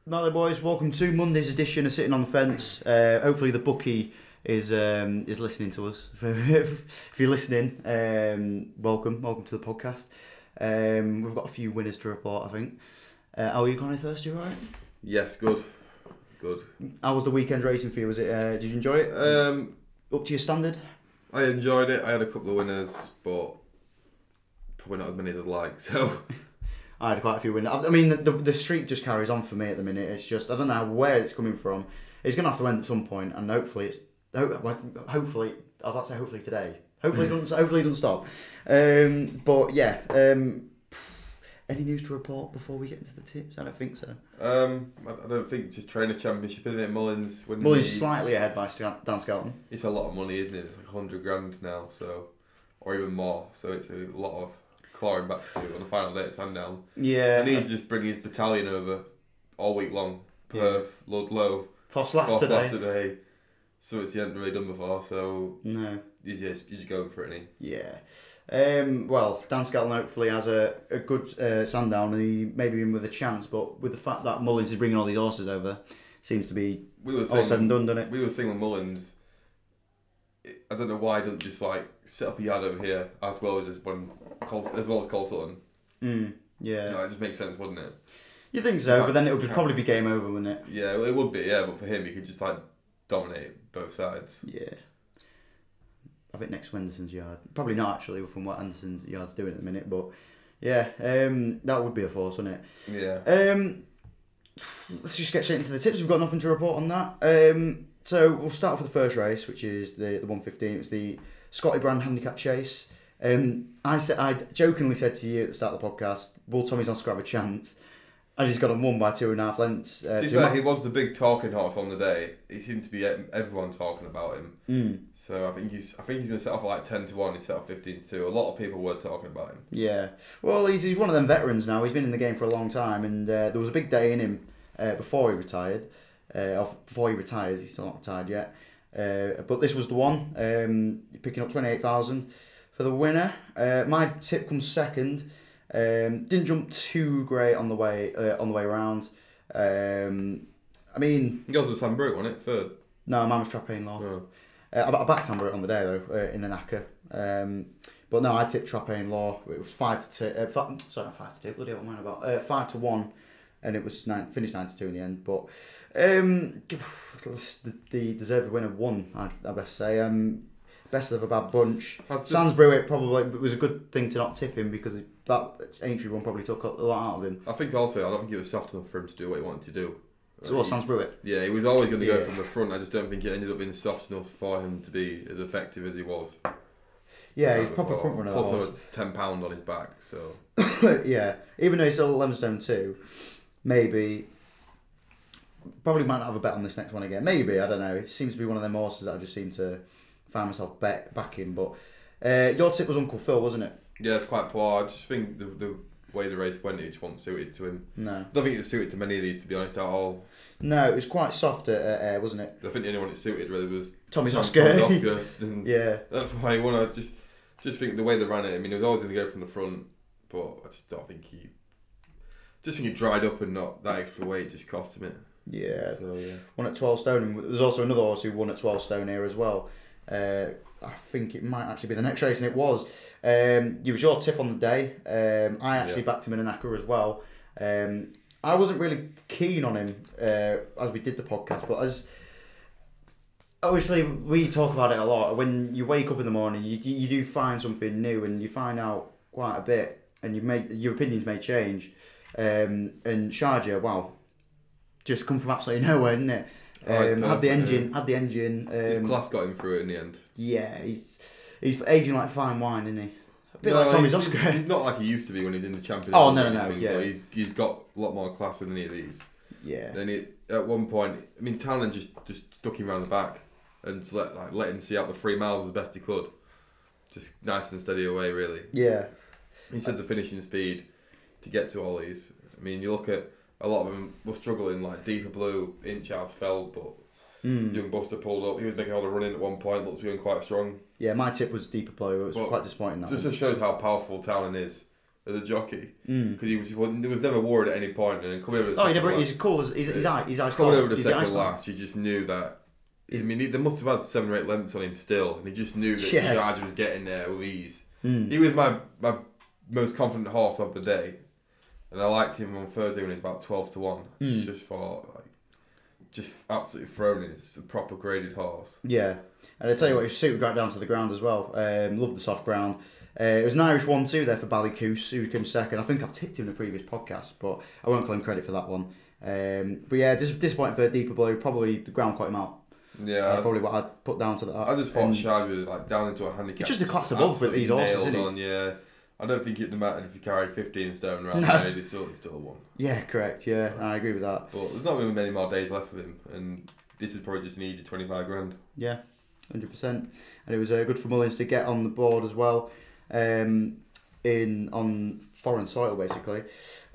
Now then, boys, welcome to Monday's edition of Sitting on the Fence. Hopefully the bookie is listening to us. If you're listening, welcome to the podcast. We've got a few winners to report, I think. How are you going first? You alright? Yes, good. How was the weekend racing for you? Was it? Did you enjoy it? Up to your standard? I enjoyed it. I had a couple of winners, but probably not as many as I'd like. So I had quite a few winners. I mean, the streak just carries on for me at the minute. It's just I don't know where it's coming from. It's going to have to end at some point, and hopefully hopefully I'd like to say hopefully today. Hopefully it doesn't stop. But yeah. Any news to report before we get into the tips? I don't think so. I don't think it's just Trainers Championship, isn't it? Mullins slightly ahead by Dan Skelton. It's a lot of money, isn't it? It's like 100 grand now, so or even more. So it's a lot of clawing back to do on the final day at Sandown. Yeah. And he's just bringing his battalion over all week long. Perth, Ludlow, Foss today. So he hasn't really done before. So no, he's just going for it, isn't he? Yeah. Well, Dan Skelton hopefully has a good Sandown and he maybe in with a chance, but with the fact that Mullins is bringing all these horses over, seems to be all said and done, doesn't it? We were saying with Mullins, I don't know why he doesn't just like set up a yard over here as well as Cole Sutton. Yeah. No, it just makes sense, wouldn't it? You think so, but then it would probably be game over, wouldn't it? Yeah, well, it would be, yeah, but for him, he could just like dominate both sides. Yeah. I think next Anderson's yard. Probably not actually from what Anderson's yard's doing at the minute, but yeah, that would be a force, wouldn't it? Yeah. Let's just get straight into the tips. We've got nothing to report on that. So we'll start off with the first race, which is the 115. It's the Scotty Brand Handicap Chase. I jokingly said to you at the start of the podcast, will Tommy's Oscar have a chance? And he's got him won by 2.5 lengths. To be fair, he was the big talking horse on the day. He seemed to be everyone talking about him. So I think he's going to set off like 10-1. He set off 15-2. A lot of people were talking about him. Yeah. Well, he's one of them veterans now. He's been in the game for a long time, and there was a big day in him before he retired. Before he retires, he's still not retired yet. But this was the one. Picking up 28,000 for the winner. My tip comes second. Didn't jump too great on the way around. I mean, Yours was Sam Brute, wasn't it? Third. No, mine was Trapain Law. Oh. I backed Sam Brute on the day though in an ACCA. But no, I tipped Trapain Law. It was 5-2. Sorry, not 5-2. Bloody hell, what am I about? 5-1, and it was finished 9-2 in the end. But the deserved winner won. I best say. Best of a bad bunch. Sans Brewitt probably it was a good thing to not tip him because that Aintree one probably took a lot out of him. I think also I don't think it was soft enough for him to do what he wanted to do. So what, Sans Brewitt? Yeah, he was always going to go from the front. I just don't think it ended up being soft enough for him to be as effective as he was. Yeah, he's proper front runner. Plus, there was £10 on his back, so yeah. Even though he's still 11 stone 2, maybe. Probably might not have a bet on this next one again. Maybe, I don't know. It seems to be one of them horses that I just seem to find myself back in. But your tip was Uncle Phil, wasn't it? Yeah, it's quite poor. I just think the way the race went, it just wasn't suited to him. No. I don't think it was suited to many of these, to be honest, at all. No, it was quite soft at air, wasn't it? I think the only one it suited really was Tommy's Oscar. Yeah. That's why I want to just think the way they ran it. I mean, he was always going to go from the front, but I just don't think he dried up and not that extra weight just cost him it. Yeah, won at 12 stone. And there's also another horse who won at 12 stone here as well. I think it might actually be the next race, and it was. It was your tip on the day. I actually backed him in an ACCA as well. I wasn't really keen on him as we did the podcast, but as obviously we talk about it a lot. When you wake up in the morning, you do find something new, and you find out quite a bit, and your opinions may change. And Sharjah, wow, just come from absolutely nowhere, didn't it? Had the engine. His class got him through it in the end. Yeah, he's aging like fine wine, isn't he? A bit like Tommy's Oscar. He's not like he used to be when he did the Champions. Oh no, yeah. But he's got a lot more class than any of these. Yeah. Then at one point, I mean, Talon just stuck him around the back and let him see out the 3 miles as best he could. Just nice and steady away, really. Yeah. He said the finishing speed to get to all these. I mean, you look at a lot of them were struggling, like Deeper Blue, Inchhouse fell, but Young Buster pulled up. He was making all the running at one point, looked to be quite strong. Yeah, my tip was Deeper Blue. It was quite disappointing. Just to show how powerful Talon is, as a jockey because he was never worried at any point. And coming over the he's cool. He's ice coming over the second last, you just knew that. I mean, they must have had 7 or 8 lengths on him still, and he just knew that Charge was getting there with ease. He was my most confident horse of the day, and I liked him on Thursday when he was about 12-1. Just for just absolutely thrown in. It's a proper graded horse. Yeah, and I tell you what, he was suited right down to the ground as well. Loved the soft ground. It was an Irish 1-2 there for Ballycoos, who came second. I think I've tipped him in a previous podcast, but I won't claim credit for that one. But yeah, disappointing for Deeper Blue. Probably the ground caught him out. Yeah, probably what I'd put down to that. I just thought Shard was down into a handicap. Just a class above with these horses, isn't on, yeah. I don't think it'd matter if you carried 15 stone around the road, it's still a one. Yeah, correct. Yeah, I agree with that. But there's not going to be many more days left with him, and this was probably just an easy 25 grand. Yeah, 100%. And it was good for Mullins to get on the board as well, on foreign soil basically.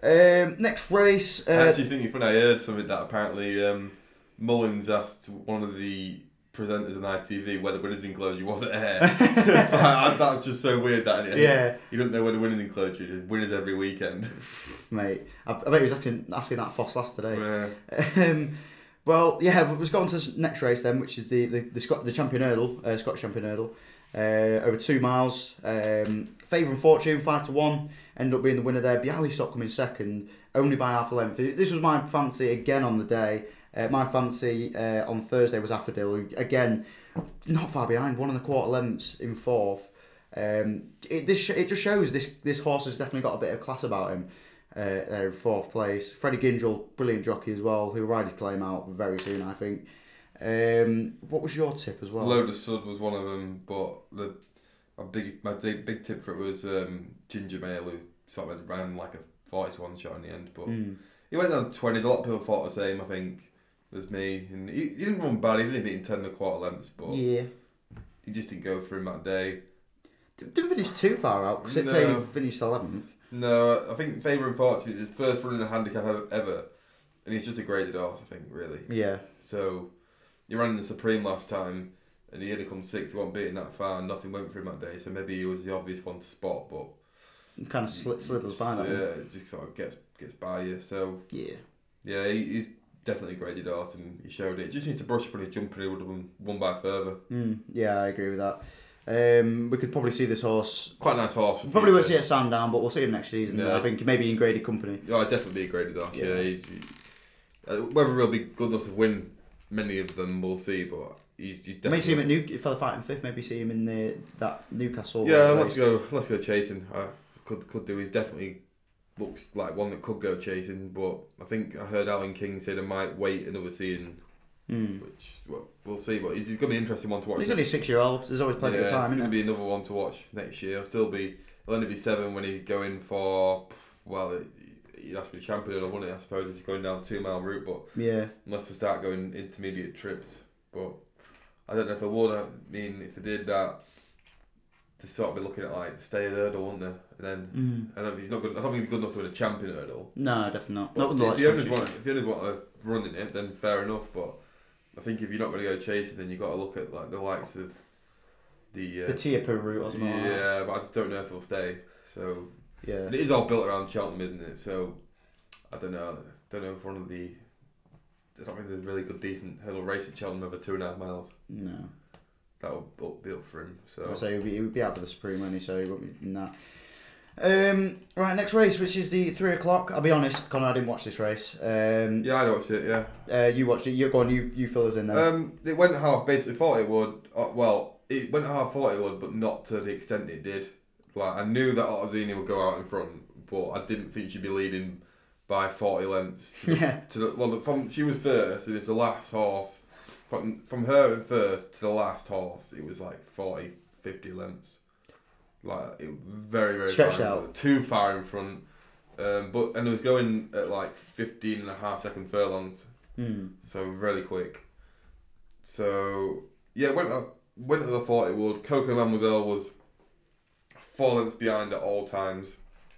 Next race. I actually think it's funny. I heard something that apparently Mullins asked one of the presenters on ITV where the winners enclosure was at Ayr. So that's just so weird that you don't know where the winners enclosure is. Winners every weekend. Mate, I bet he was asking that Foss last today. Yeah. Well, yeah, we've got on to the next race then, which is the Champion Hurdle, Scottish Champion Hurdle. Over 2 miles. Favour and Fortune 5-1 ended up being the winner there. Bialystok coming second, only by half a length. This was my fancy again on the day. My fancy on Thursday was Affordil, who again not far behind, 1 1/4 lengths in fourth. It just shows this horse has definitely got a bit of class about him. There in fourth place. Freddie Gingell, brilliant jockey as well, who'll ride his claim out very soon, I think. What was your tip as well? Load of Sud was one of them, but my big tip for it was Ginger Mail, who sort of ran like a 40-1 shot in the end, but he went down to 20. A lot of people thought the same, I think, as me. And he didn't run bad. He didn't beat 10 1/4 lengths, but he just didn't go for him that day. Didn't finish too far out because he finished 11th. No, I think Favour and Fortune is his first run in a handicap ever, and he's just a graded horse, I think, really. Yeah. So he ran in the Supreme last time, and he had to come 6th. He wasn't beaten that far, and nothing went for him that day. So maybe he was the obvious one to spot, but kind of slithers by that. Yeah, it just sort of gets by you. So yeah, he's definitely a graded horse, and he showed it. Just needs to brush up on his jumping. He would have won by further. Yeah, I agree with that. We could probably see this horse. Quite a nice horse. Probably won't see it at Sandown, but we'll see him next season. Yeah. I think maybe in graded company. Oh, definitely be a graded horse. Yeah, whether he'll be good enough to win many of them, we'll see. But he's definitely. Maybe see him at for the fighting fifth. Maybe see him in that Newcastle. Yeah, let's go chasing. Could do. He's definitely looks like one that could go chasing. But I think I heard Alan King say they might wait another season. Which we'll see, but he's going to be an interesting one to watch. He's only 6-year-old. There's always plenty of time. It's going to be another one to watch next year. He'll only be 7 when he's going for. Well, he'd have to be champion, wouldn't he? I suppose if he's going down the 2 mile route, but unless they start going intermediate trips. But I don't know if they would. I mean, if they did that, they sort of be looking at like the stay hurdle, wouldn't they? And then I don't think he's good enough to win a champion hurdle. No, definitely not. If the owners want to run in it, then fair enough. But I think if you're not going to go chasing, then you've got to look at like the likes of the Tiaper route or something. Yeah, but I just don't know if he'll stay. So and it is all built around Cheltenham, isn't it? So I don't know. If one of the I don't think there's a really good decent hurdle race at Cheltenham over 2.5 miles. No, that would be up for him. So he would be out for the Supreme, won't he? So he won't be in that. Right, next race, which is the 3 o'clock. I'll be honest, Connor, I didn't watch this race. Yeah, I watched it. Yeah. You watched it. You go on. You fill us in there. It went half. Basically, thought it would. It went half. Thought it would, but not to the extent it did. Like I knew that Ottosini would go out in front, but I didn't think she'd be leading by 40 lengths. She was first, and it's the last horse. From her first to the last horse, it was like 40, 50 lengths. Like it was very, very stretched out, too far in front. But it was going at like 15.5 second furlongs, so really quick. So yeah, went to the 40 wood. Coco Mademoiselle was 4 lengths behind at all times,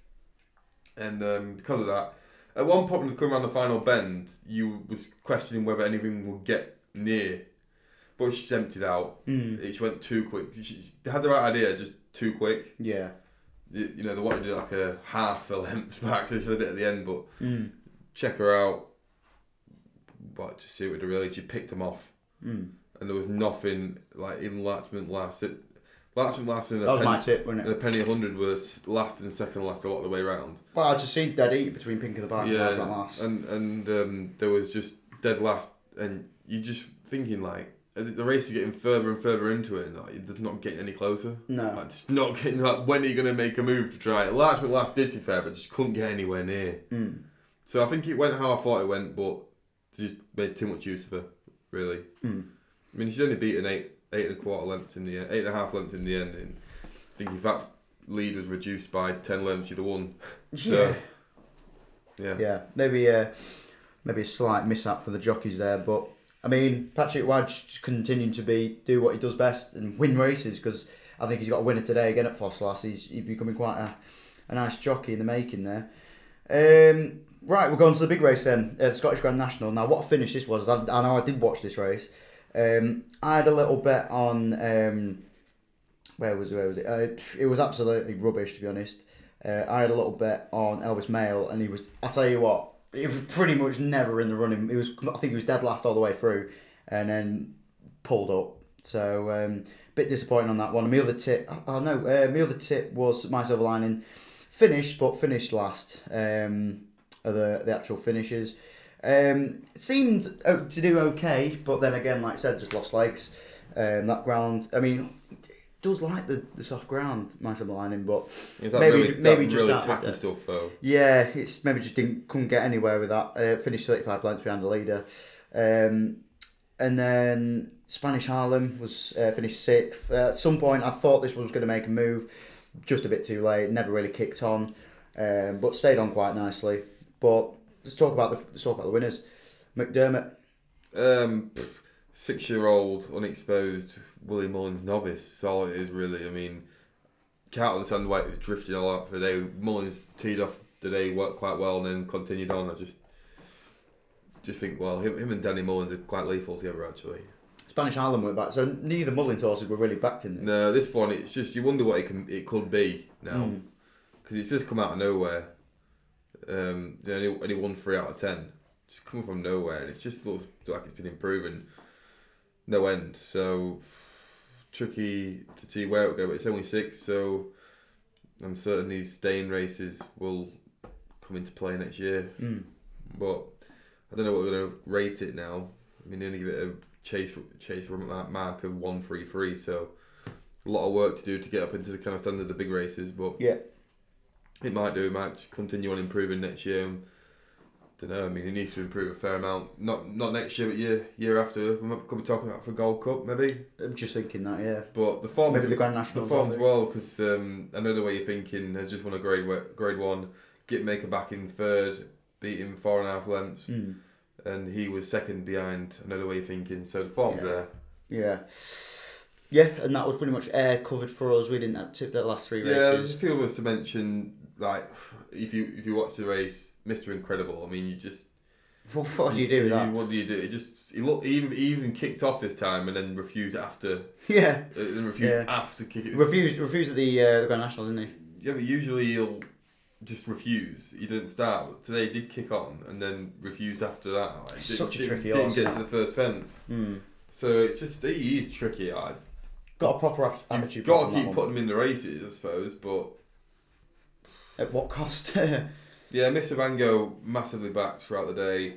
and because of that, at one point when coming around the final bend, you was questioning whether anything would get near, but she emptied out. She went too quick. She had the right idea, just too quick. Yeah. you know, they wanted to do like a half a length back, so she did it at the end, but check her out. But to see what really, she picked them off. And there was nothing, like, even Latchman last. Latchman last in that was my tip, wasn't it? The penny 100 was last and second last a lot of the way round. Well, I just seen dead heat between Pink of the Park and last. And there was just dead last, and you just thinking, like, the race is getting further and further into it, and like, it's not getting any closer. No. Like, it's not getting, like, when are you going to make a move to try it? Latchman last did, to be fair, but just couldn't get anywhere near. So I think it went how I thought it went, but just made too much use of her, really. I mean, she's only beaten 8.25 lengths in the end, 8.5 lengths in the end, and I think if that lead was reduced by 10 lengths, she'd have won. So, yeah. Maybe a slight mishap for the jockeys there, but I mean, Patrick Wadge just continuing to do what he does best and win races, because I think he's got a winner today again at Fosslas. He's becoming quite a nice jockey in the making there. Right, we're going to the big race then, the Scottish Grand National. Now, what a finish this was. I know I did watch this race. I had a little bet on where was it? It was absolutely rubbish, to be honest. I had a little bet on Elvis Mail, and he was. I tell you what, he was pretty much never in the running. I think he was dead last all the way through, and then pulled up. So bit disappointing on that one. My other tip, my other tip was My Silver Lining, finished last. The actual finishes. It seemed to do okay, but then again, like I said, just lost legs. That ground, I mean, it does like the soft ground, My Silver Lining, but maybe just really tacky stuff though. Yeah, it's maybe just couldn't get anywhere with that. Finished 35 lengths behind the leader, and then Spanish Harlem was finished 6th. At some point, I thought this was going to make a move, just a bit too late. Never really kicked on, but stayed on quite nicely. But let's talk about the winners. McDermott. 6-year-old, unexposed Willie Mullins novice. That's all it is, really. I mean, Carlton Sandwhite was drifting a lot for the day. Mullins teed off the day, worked quite well, and then continued on. I just think, well, him and Danny Mullins are quite lethal together, actually. Spanish Harlem went back, so neither Mullins horses were really backed in this. No, this one, it's just, you wonder what it could be now. Because it's just come out of nowhere. They only won 3 out of 10. Just come from nowhere, and it just looks like it's been improving no end. So tricky to see where it will go, but it's only 6, so I'm certain these staying races will come into play next year. But I don't know what we're going to rate it now. I mean, they only give it a chase from that mark of 133, so a lot of work to do to get up into the kind of standard of the big races, but yeah. It might continue on improving next year. Don't know. I mean, he needs to improve a fair amount. Not next year, but year after. We might be talking about for Gold Cup, maybe. I'm just thinking that, yeah. But the form, maybe the Grand National. The form's well, because I know the way you're thinking. Has just won a grade 1. Gitmaker back in 3rd, beat him 4.5 lengths, and he was 2nd behind. I know the way you're thinking. So the form's there. Yeah. Yeah, and that was pretty much air covered for us. We didn't tip the last 3 races. Yeah, there's a few of us to mention. Like, if you watch the race, Mr. Incredible. I mean, you just. What do you do with that? What do you do? He even kicked off this time and then refused after. Yeah. And refused after kicking. Refused at the Grand National, didn't he? Yeah, but usually he'll just refuse. He didn't start. But today he did kick on and then refused after that. Like, such a tricky horse. Didn't get to the first fence. So it's just, he is tricky. Got a proper attitude. Got to keep putting him in the races, I suppose, but at what cost? Yeah, Mr. Van Gogh massively backed throughout the day,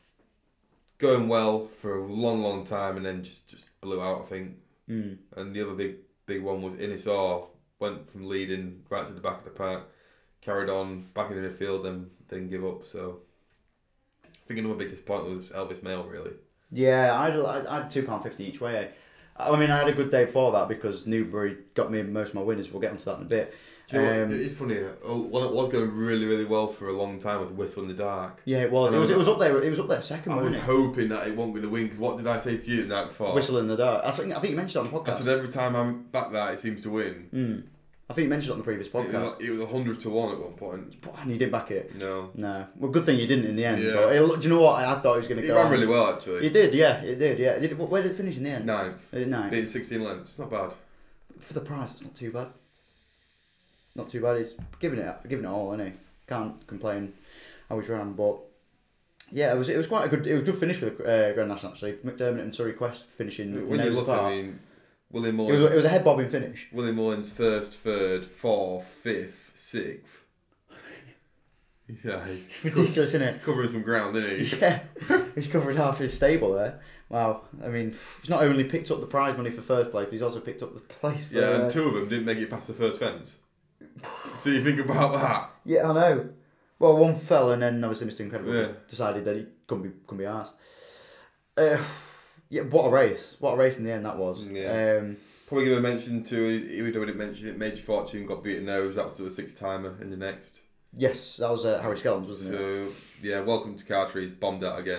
going well for a long time, and then just blew out, I think. And the other big one was Inisar, went from leading right to the back of the pack, carried on back in the field, then give up. So I think another big disappointment was Elvis Mail, really. Yeah, I had £2.50 each way. I mean, I had a good day for that because Newbury got me most of my winners. We'll get onto that in a bit. Do you know what? It's funny. One that was going really well for a long time was Whistle in the Dark. Yeah, it was. It was up there. It was up there second. I was hoping that it wasn't going to win, because what did I say to you the night before? Whistle in the Dark. I think you mentioned it on the podcast. I said every time I'm back that it seems to win. I think you mentioned it on the previous podcast. It was 100 to 1 at one point. And you didn't back it? No. Well, good thing you didn't in the end. Yeah. But do you know what? I thought he was going to go. It ran really well, actually. It did, yeah. Where did it finish in the end? 9th. Ninth. Beating 16 lengths. It's not bad. For the price, it's not too bad. not too bad. He's giving it all, isn't he? Can't complain how he's ran, but yeah, it was quite a good finish for the Grand National actually. McDermott and Surrey Quest finishing. When you look, apart. I mean, William Mullins. It was a head bobbing finish. William Mullins first, third, fourth, fifth, sixth. Yeah, it's ridiculous, isn't it? He's covering some ground, isn't he? Yeah, he's covered half his stable there. Wow, I mean, he's not only picked up the prize money for first place, but he's also picked up the place for... Yeah, and two of them didn't make it past the first fence. So you think about that. Yeah, I know. Well, one fell and then obviously Mr. Incredible decided that he couldn't be asked. Yeah, what a race. What a race in the end that was. Yeah. Probably give a mention to, even though we didn't mention it, Major Fortune got beaten nose. That was a 6-timer in the next. Yes, that was Harry Skeldons, wasn't it? So, yeah, welcome to Carter. He's bombed out again.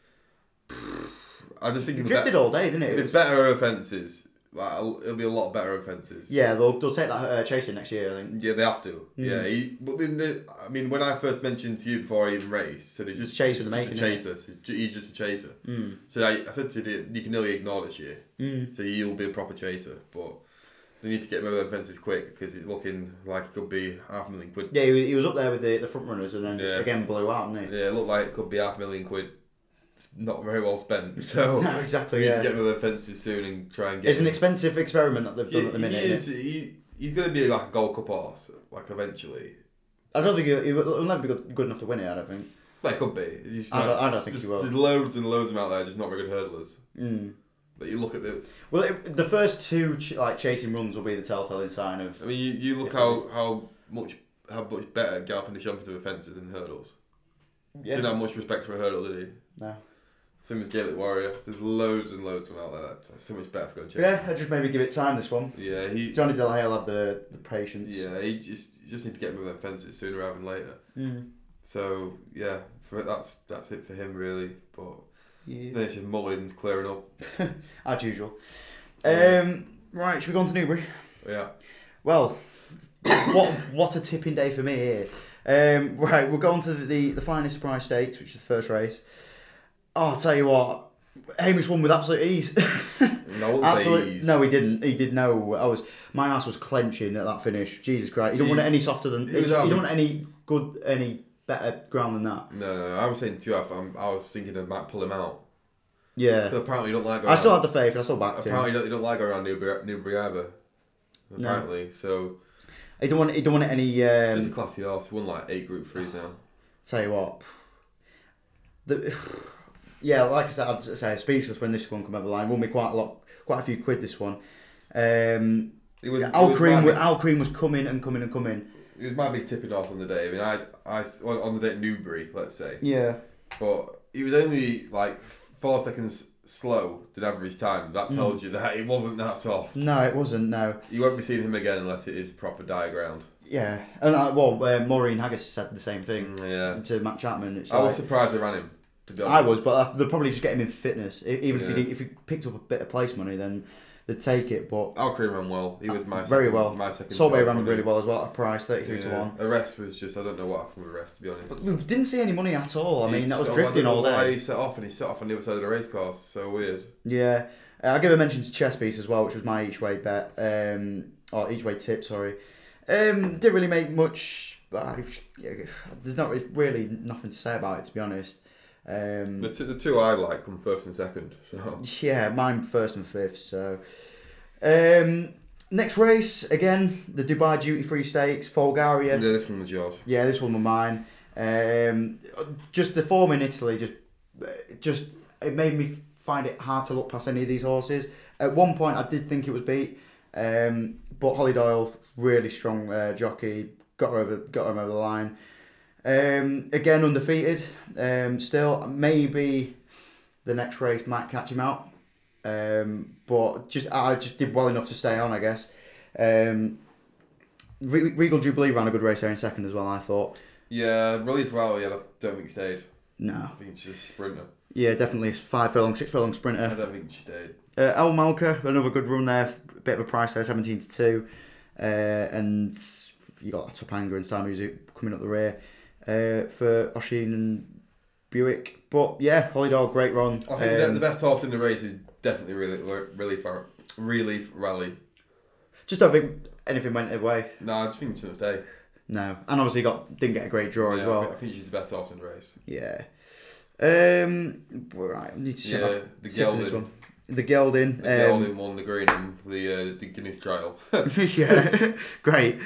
I just think it drifted all day, didn't it? It'll be better offences. Like, it'll be a lot better offences. Yeah, they'll take that chasing next year, I think. Yeah, they have to. Yeah, I mean, when I first mentioned to you before I even raced, said he's just chaser, just a chaser. He's just a chaser. So I said to you, you can nearly ignore this year. So he'll be a proper chaser, but they need to get him over them fences quick because it's looking like it could be £500,000. Yeah, he was up there with the front runners and then just again blew out, didn't he? Yeah, it looked like it could be £500,000. It's not very well spent. So no, exactly. We need to get him over them fences soon and try and get. It's an expensive experiment that they've done at the minute. He's going to be like a Gold Cup horse, like eventually. I don't think he'll never be good enough to win it. I don't think. Well, it could be. I don't think he will. There's loads and loads of them out there, just not very good hurdlers. But you look at the first two chasing runs will be the telltale sign of. I mean, you look how much better Galpin is jumping through the fences than hurdles. Yeah. Didn't have much respect for a hurdle, did he? No. Same as Gaelic Warrior. There's loads and loads of them out there. That's so much better for going chasing. Yeah, I just maybe give it time. This one. Yeah, Johnny Delay will have the patience. Yeah, you just need to get him over them fences sooner rather than later. So yeah, that's it for him really. But then it's just Mullins clearing up as usual. Right, should we go on to Newbury? Yeah. Well, what a tipping day for me here. Right, we'll go on to the Finest Surprise Stakes, which is the first race. Oh, I'll tell you what, Hamish won with absolute ease. No, I wouldn't say ease. No, he didn't. He did no. My ass was clenching at that finish. Jesus Christ, you don't want it any softer than. You don't want any better ground than that. No. I was saying too. I was thinking they might pull him out. Yeah. But apparently you don't like. Going I still had the faith. I still backed him. Apparently you don't like going around Newbury either. Apparently, no. So. He don't want it any. Just a classy horse. He won like 8 Group 3s now. Tell you what. Yeah, like I said, I'd say speechless when this one came over the line. Won me quite a few quid this one. Al Cream was coming and coming and coming. It was my big tipping off on the day. I mean, I on the day at Newbury, let's say. Yeah. But he was only like 4 seconds slow than average time. That tells you that it wasn't that soft. No, it wasn't. No. You won't be seeing him again unless it is proper dire ground. Yeah, and Maureen Haggis said the same thing. To Matt Chapman. I was surprised they ran him. I was, but they'll probably just get him in fitness. Even if he picked up a bit of place money, then they'd take it. But Al Cream ran well. He was my second. Solway ran really well as well at a price 33 to 1. The rest was just I don't know what happened with the rest to be honest. We didn't see any money at all. I mean that was drifting all day. Why he set off on the other side of the race course. So weird. Yeah, I'll give a mention to Chess Piece as well, which was my each way bet. Or each way tip. Sorry. Didn't really make much. There's not really nothing to say about it to be honest. The two I like come first and second. So. Yeah, mine first and fifth. So, next race again, the Dubai Duty Free Stakes, Folgaria. Yeah, this one was yours. Yeah, this one was mine. Just the form in Italy, just it made me find it hard to look past any of these horses. At one point, I did think it was beat, but Holly Doyle, really strong jockey, got her over the line. Again undefeated. Still, maybe the next race might catch him out. But I just did well enough to stay on, I guess. Regal Jubilee ran a good race there in second as well, I thought. Yeah, Relief Rally, I don't think he stayed. No. I think it's just a sprinter. Yeah, definitely 5 furlong, 6 furlong sprinter. I don't think she stayed. El Malka, another good run there, a bit of a price there, 17 to 2. And you got Topanga and Star Music coming up the rear. For Oshin and Buick, but yeah, Holly Doyle, great run. I think the best horse in the race is definitely Relief Rally. Just don't think anything went away. No, I just think he shouldn't stay. No, and obviously didn't get a great draw as well. I think she's the best horse in the race. Yeah. Right, I need to check the Gelding. This one. The Gelding. The Gelding won the Greenham, the Guinness trial. Yeah, great.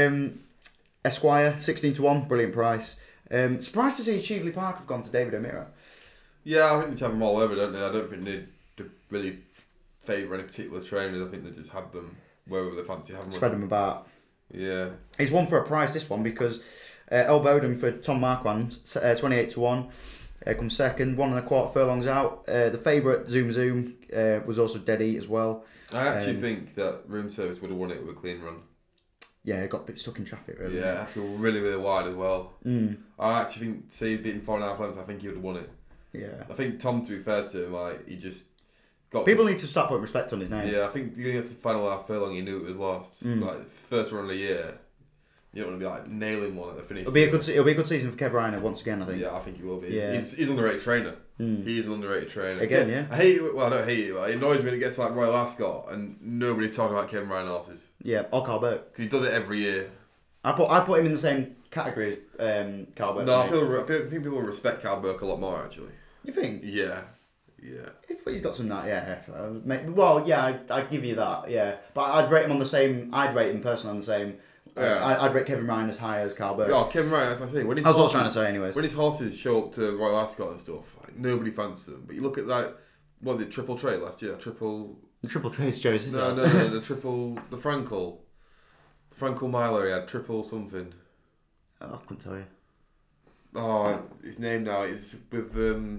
Esquire, 16-1, brilliant price. Surprised to see Cheveley Park have gone to David O'Meara. Yeah, I think they have them all over, don't they? I don't think they really favour any particular trainers. I think they just have them wherever they fancy having them. Spread them about. Yeah. He's won for a price, this one, because El Bowden for Tom Marquand, 28-1. Comes second, 1.25 furlongs out. The favourite Zoom Zoom was also dead eat as well. I actually think that Room Service would have won it with a clean run. Yeah, it got a bit stuck in traffic, really. Yeah, it had to go really, really wide as well. Mm. I actually think, say he'd beaten 4.5 lengths, I think he would have won it. Yeah. I think Tom, to be fair to him, like, he just got. People need to start putting respect on his name. Yeah, I think you get to the final half furlong, he knew it was lost. Like, first run of the year, you don't want to be like nailing one at the finish. It'll be a good season for Kev Reiner once again, I think. Yeah, I think he will be. Yeah. He's an underrated trainer. He's an underrated trainer. Again, yeah. I hate it. Well, I don't hate it. But it annoys me when it gets to like Royal Ascot and nobody's talking about Kevin Ryan horses. Yeah, or Carl Burke. Because he does it every year. I put him in the same category as Carl Burke. No, I think people respect Carl Burke a lot more actually. You think? Yeah. He's got some that, yeah. Well, yeah, I'd give you that, yeah. But I'd rate him on the same. I'd rate him personally on the same. Yeah. I'd rate Kevin Ryan as high as Carl Burke. Yeah, Kevin Ryan, as I say, That's what I was trying to say, anyways. When his horses show up to Royal Ascot and stuff, like, nobody fancies them. But you look at like, what was it, Triple Trade last year? The Triple Trace Joes, No, the Frankel. The Frankel Miler, he had triple something. Oh, I couldn't tell you. Oh, his name now is with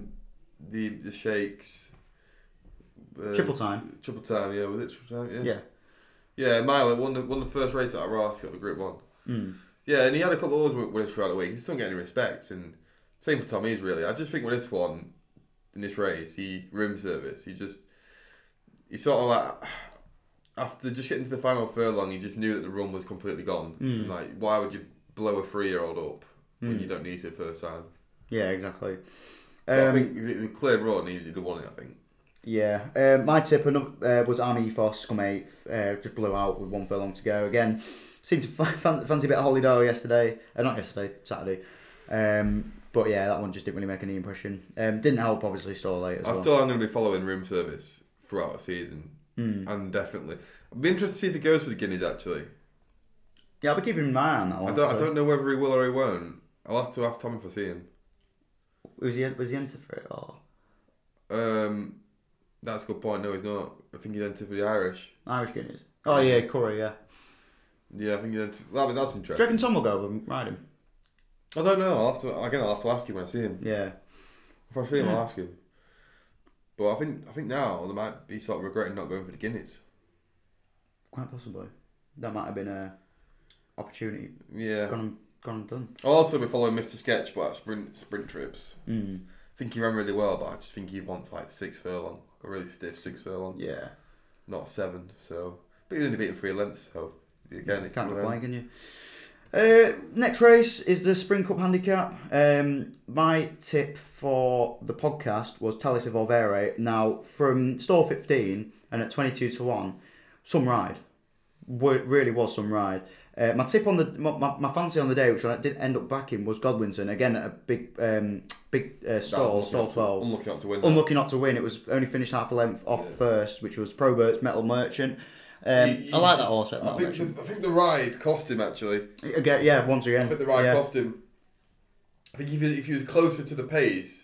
the Sheikhs. Triple Time. Triple Time, yeah. Was it Triple Time? Yeah. Yeah. Yeah, Miler won the first race at Ross, got the Group 1. Mm. Yeah, and he had a couple of others winners throughout the week. He still don't get any respect, and same for Tom Ease, really. I just think with this one, in this race, Room Service, he sort of like, after just getting to the final furlong, he just knew that the run was completely gone. And like, why would you blow a 3-year-old up when you don't need to first time? Yeah, exactly. I think the clear run, he'd have won it, I think. Yeah, my tip was Army Ethos come 8th, just blew out with 1 furlong to go. Again, seemed to fancy a bit of Holly Doe yesterday. Not yesterday, Saturday. But yeah, that one just didn't really make any impression. Didn't help, obviously, still late as well. I still am going to be following Room Service throughout the season. And definitely. I'd be interested to see if he goes for the Guineas, actually. Yeah, I'll be keeping my eye on that one. I don't know whether he will or he won't. I'll have to ask Tom if I see him. Was he entered for it, or...? That's a good point. No, he's not. I think he's entered for the Irish. Irish Guineas. Oh yeah, Curry, yeah. Yeah, I think he's entered. Well, that's interesting. Do you reckon Tom will go over and ride him? I don't know. I'll have to ask him when I see him. Yeah. If I see him, I'll ask him. But I think now they might be sort of regretting not going for the Guineas. Quite possibly. That might have been a opportunity. Yeah. Gone and done. I'll also be following Mr. Sketch, but at sprint trips. Mm. I think he ran really well, but I just think he wants like 6 furlong. A really stiff 6 furlong. Yeah. Not 7, so... But he's only beaten 3 lengths, so... Again, you can't complain, can you? Next race is the Spring Cup Handicap. My tip for the podcast was Tallis Volvere. Now, from stall 15 and at 22-1, some ride. Really was some ride. My tip on my fancy on the day, which I did end up backing, was Godwinson. Again, at a big stall 12. Unlucky not to win. It was only finished half a length off first, which was Probert's Metal Merchant. I like that horse. I think the ride cost him, actually. Again, yeah, once again. I think the ride cost him. I think if he was closer to the pace,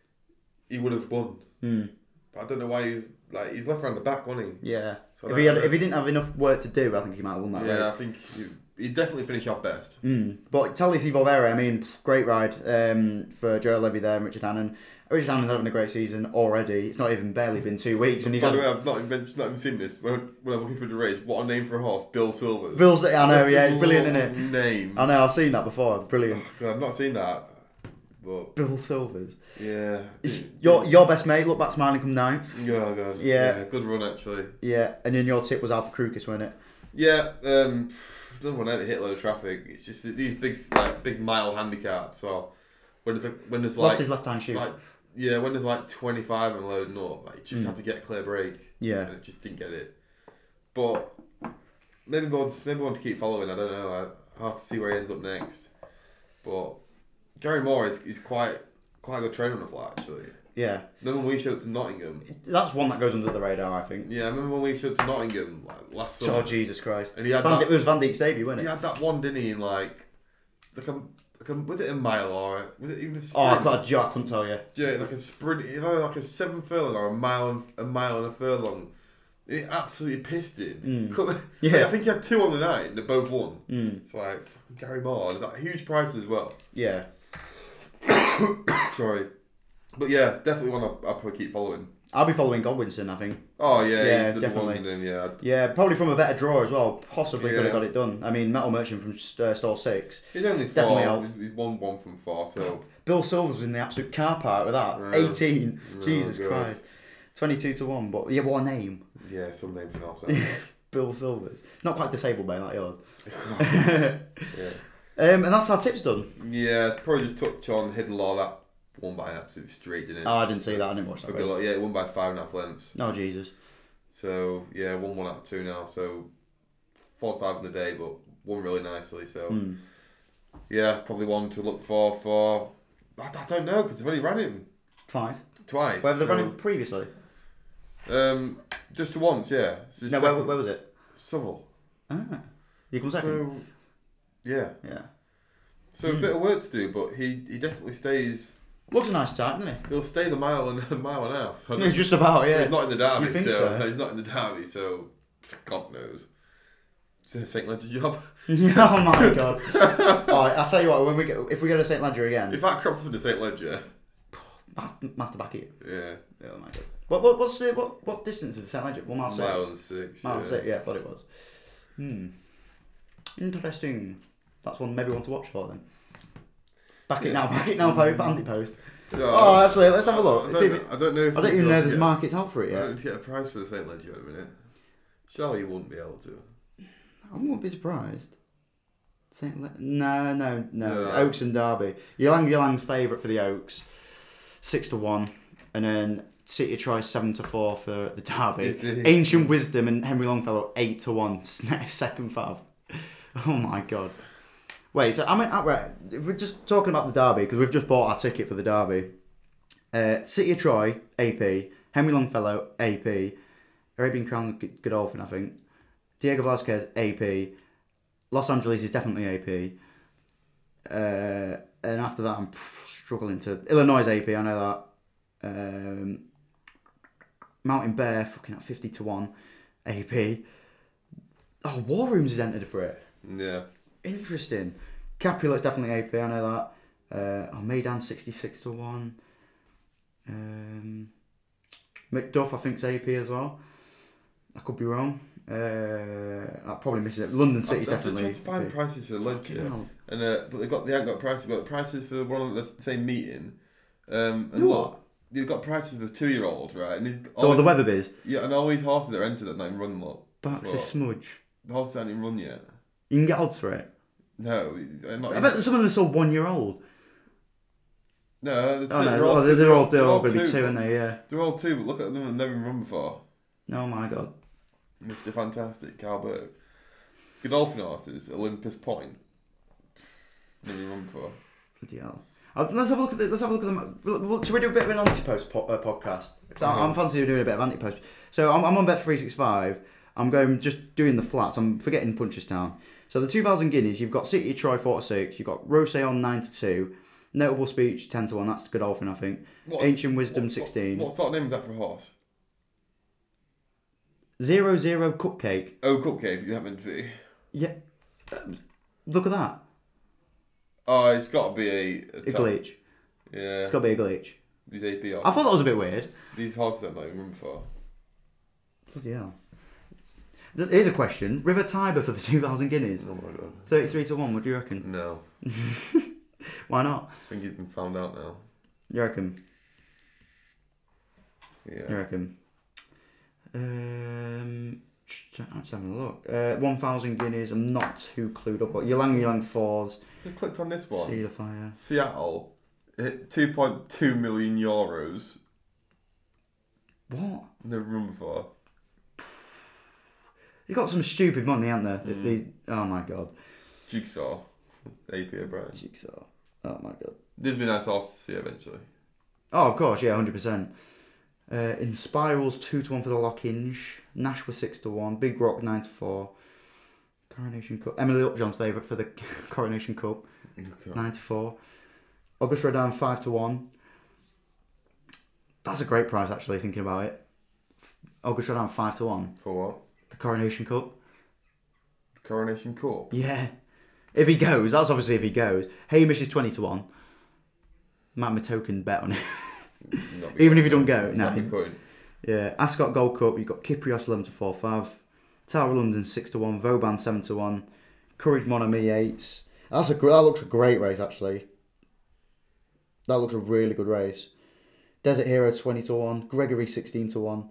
he would have won. But I don't know why he's left around the back, wasn't he? Yeah. So if he didn't have enough work to do, I think he might have won that race. Yeah, I think he'd definitely finish off best. But Tallis Volvere, I mean, great ride for Joe Levy there and Richard Hannon. Richard Hannon's having a great season already. It's not even barely been 2 weeks, and he's. By the way, I've not even seen this. When I'm looking for the race, what a name for a horse, Bill Silvers. I know, yeah, it's brilliant, isn't it? Name. I know, I've seen that before. Brilliant. Oh, God, I've not seen that. But Bill Silvers. Yeah. Your best mate, look back smiling, come 9th. Yeah, God. Yeah. Good run, actually. Yeah, and then your tip was Alpha Krukis, wasn't it? Yeah. Doesn't want to hit a load of traffic. It's just these big mile handicaps. So when there's lost his left hand shoe. When there's 25 and loading up, you just have to get a clear break. Yeah. And it just didn't get it. But maybe one to keep following. I don't know. I have to see where he ends up next. But Gary Moore is quite a good trainer on the flat, actually. Yeah. Remember when we showed up to Nottingham? That's one that goes under the radar, I think. Yeah, I remember when we showed up to Nottingham last summer. Oh, Jesus Christ. And he had it was Van Dijk's debut, wasn't it? He had that one, didn't he, in like was it a mile or was it even a Oh, sprint? I've got a joke, I couldn't tell you. Yeah, like a sprint, like a 7 furlong or a mile and a furlong. It absolutely pissed him. Yeah. I think he had 2 on the night and they both won. Mm. It's like, fucking Gary Moore. That huge price as well. Yeah. Sorry. But yeah, definitely one I'll probably keep following. I'll be following Godwinson, I think. Oh, yeah. Yeah, he definitely. Him, yeah. Yeah, probably from a better draw as well. Possibly could have got it done. I mean, Metal Merchant from stall 6. He's only 4. Definitely helped. He's won 1 from 4, so... Bill Silvers was in the absolute car park with that. 18. Jesus God. Christ. 22-1, but yeah, what a name. Yeah, some name for not Bill Silvers. Not quite disabled, mate, like yours. Yeah. And that's our tips done. Yeah, probably just touch on Hidden Law. That won by an absolute streak, didn't it? Oh, I didn't see that. I didn't watch that. Yeah, it won by 5.5 lengths. No, Jesus. So, yeah, won 1 out of 2 now. So, 4-5 in the day, but won really nicely. So, yeah, probably one to look for. I don't know, because they've only ran him Twice. Where have they run him previously? Just once, yeah. So No, where was it? Southall. Ah. You come second? So, yeah. Yeah. So, a bit of work to do, but he definitely stays... Looks a nice type, doesn't he? He'll stay the mile and a half. Yeah, just about, yeah. He's not in the derby, You think so he's not in the derby, so God knows. It's a St. Ledger job. Oh my God! Alright, I'll tell you what. If we go to St. Ledger again, If that crops up into St. Ledger, have to back it. yeah. Oh my God! What distance is St. Ledger? 1 mile 6. Mile and 6. Mile 6. Yeah, I thought it was. Interesting. That's one maybe one to watch for then. Back it now, Bandit Post. No, actually, let's have a look. I don't know. I don't even know there's markets out for it I yet. don't need to get a price for the St. Ledger in a minute. Surely you wouldn't be able to. I wouldn't be surprised. No. Oaks and Derby. Yulang's favourite for the Oaks, 6-1, and then City tries 7-4 for the Derby. Ancient Wisdom and Henry Longfellow 8-1, second fav. Oh my God. Wait, so I mean, right, if we're just talking about the Derby, because we've just bought our ticket for the Derby. City of Troy, AP. Henry Longfellow, AP. Arabian Crown, Godolphin, I think. Diego Velázquez, AP. Los Angeles is definitely AP. And after that, I'm struggling to... Illinois AP, I know that. Mountain Bear, fucking at 50-1, AP. Oh, War Rooms is entered for it. Yeah. Interesting. Capulet's definitely AP, I know that. Maidan 66-1. Macduff, I think, is AP as well. I could be wrong. I'm probably missing it. London City's definitely. I'm just trying to find prices for the Ledger, and but they haven't got prices. They've got prices for one of the same meeting. And look, they've got prices for the 2-year-old, right? And the Weatherby's. Yeah, and all these horses that are entered that not even run. Look, That's a smudge. The horses haven't even run yet. You can get odds for it. No, not. I bet some of them are still 1-year-old. No, they're all going to be 2, aren't they? Yeah. They're all 2, but look at them; they've never run before. Oh my God. Mr. Fantastic, Carl Burke. Godolphin horses, Olympus Point. Never run before. Bloody hell. Let's have a look at them. Should we do a bit of an anti-post podcast? Because I'm fancy doing a bit of anti-post. So I'm on Bet365. I'm just doing the flats. I'm forgetting Punchestown. So the 2,000 guineas, you've got City of Troy 4-6. You've got Roussillon 9-2. Notable Speech 10-1. That's Godolphin, I think. Ancient Wisdom 16. What sort of name is that for a horse? 0-0 Cupcake. Oh, Cupcake, that meant to be. Yeah. Look at that. Oh, it's got to be a glitch. Yeah. It's got to be a glitch. These AP horses. I thought that was a bit weird. These horses I've not even run before. Bloody hell. Here's a question. River Tiber for the 2,000 guineas. Oh my God. 33-1, what do you reckon? No. Why not? I think he's been found out now. You reckon? Yeah. You reckon? Let's have a look. 1,000 guineas. I'm not too clued up. Ylang 4s. Just clicked on this one. See the fire. Seattle hit 2.2 million euros. What? Never run before. They've got some stupid money, haven't they? Oh my god. Jigsaw. AP O'Brien. Jigsaw. Oh my god. This would be a nice horse to see eventually. Oh, of course, yeah, 100%. In Spirals, 2-1 for the Lockinge. Nashua 6-1. Big Rock 9-4. Coronation Cup. Emily Upjohn's favourite for the Coronation Cup. Okay. 94. August Rodin 5-1. That's a great prize, actually, thinking about it. August Rodin 5-1. For what? The Coronation Cup. Coronation Cup? Yeah. If he goes, that's obviously if he goes. Hamish is 20-1. Might be a token bet on it. Even if you don't go. No. Yeah. Ascot Gold Cup, you've got Kyprios 11-4 Fav. Tower London 6-1. Vauban 7-1. Courage Mon Ami 8s. That looks a great race, actually. That looks a really good race. Desert Hero 20-1. Gregory 16-1.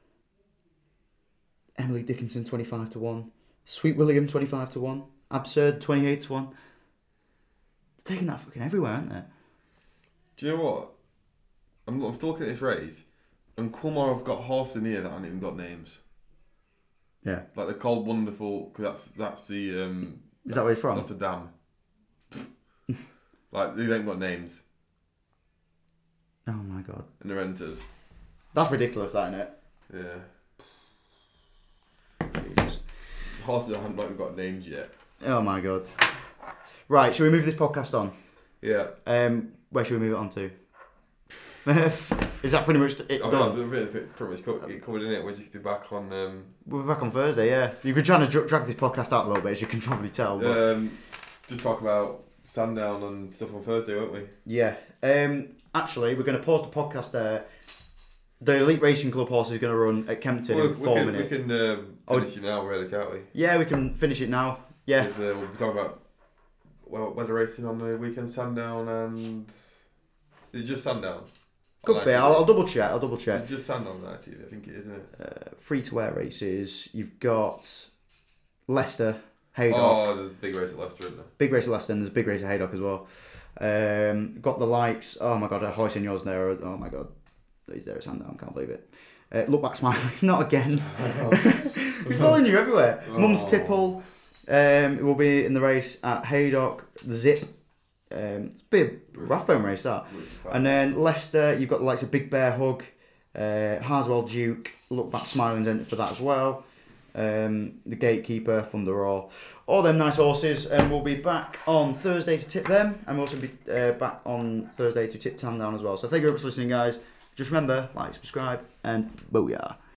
Emily Dickinson 25-1. Sweet William 25-1. Absurd 28-1. They're taking that fucking everywhere, aren't they? Do you know what? I'm still looking at this race, and Coolmore have got horses in here that haven't even got names. Yeah. Like they're called Wonderful, because that's the... Is that where he's from? That's a dam. Like, they haven't got names. Oh my god. And they're enters. That's ridiculous, that, isn't it? Yeah. Jesus. Horses haven't even got names yet. Oh my god. Right, shall we move this podcast on? Yeah. Where should we move it on to? Is that pretty much it done? Pretty much covered in it. We'll just be back on... We'll be back on Thursday, yeah. You've been trying to drag this podcast out a little bit, as you can probably tell. But... just talk about Sandown and stuff on Thursday, won't we? Yeah. Actually, we're going to pause the podcast there. The Elite Racing Club horse is going to run at Kempton in 4 minutes. We can finish it now, really, can't we? Yeah, we can finish it now. Yeah. We'll be talking about weather racing on the weekend, Sandown, and... Is it just Sandown? Could be. I'll double check. It's just Sandown on ITV, I think it is, isn't it? Free-to-air races. You've got Leicester, Haydock. Oh, there's a big race at Leicester, isn't there? Big race at Leicester, and there's a big race at Haydock as well. Got the likes. Oh my god, Hoyce and yours there. Oh my god, he's there at Sandown. Can't believe it. Look back, smiling. Not again. He's following you everywhere. Mum's Tipple. It will be in the race at Haydock. Zip. It's a bit Rathbone race that. And then Leicester, you've got the likes of Big Bear Hug, Harswell Duke. Look back, smiling's entered for that as well. The Gatekeeper, Thunder Roar, all them nice horses, and we'll be back on Thursday to tip them, and we'll also be back on Thursday to tip Sandown as well. So thank you very much for listening, guys. Just remember, like, subscribe, and booyah.